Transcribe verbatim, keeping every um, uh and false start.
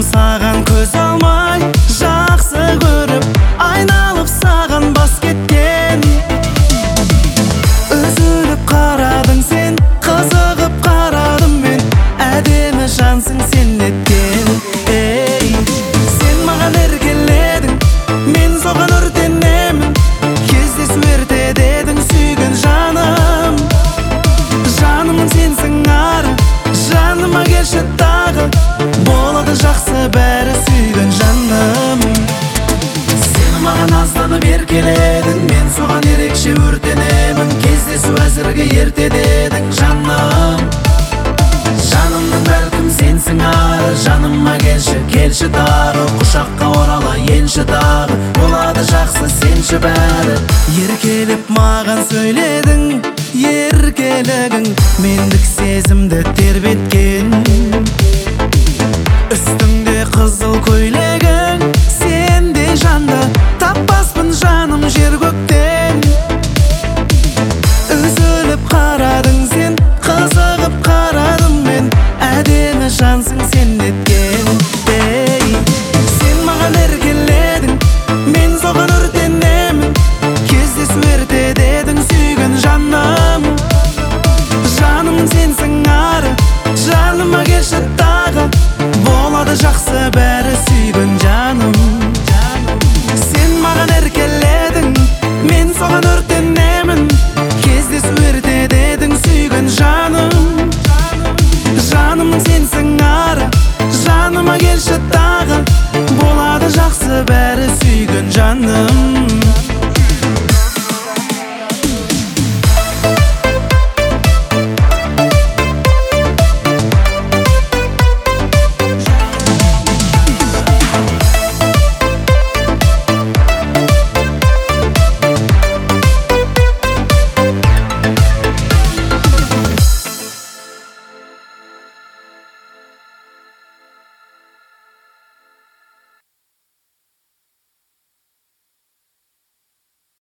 саған көз алмай, жақсы көріп, айналып саған бас кеткен. Үзіліп қарадың сен, қызығып қарадым мен, әдемі жансың сен неткен. Ей, сен маған еркеледің, мен соған өртенемін, кездесу ерте дедің сүйген жаным. Жанымның сенсің ары, жаныма келші тағы, болады жақсы бәрі сүйген жаным. Сен маған азданып еркеледің, мен соған ерекше өртенемін, кездесу әзірге ерте дедің жаным. Жанымның бәлкім сенсің ары, жаныма келші, келші тағы, құшаққа орала енші тағы, болады жақсы сенші бәрі. Еркелеп маған сөйледің, еркелігің мендік сезімді тербеткен. Үстіңде қызыл көйлегің, сендей жанды таппаспын жаным жер көктен. Үзіліп қарадың сен, қызығып қарадым мен, әдемі жансың сен неткен. Ей, сен маған еркеледің, мен соған өртенемін, кездесу ерте дедің сүйген жаным. Жаным сенсің ары, жаныма келші тағы, болады жақсы бәрі сүйген жаным. Сен маған еркеледің, мен соған өртенемін, кездесу ерте дедің сүйген жаным. Жаным сенсің ары, жаныма келші тағы, болады жақсы бәрі сүйген жаным.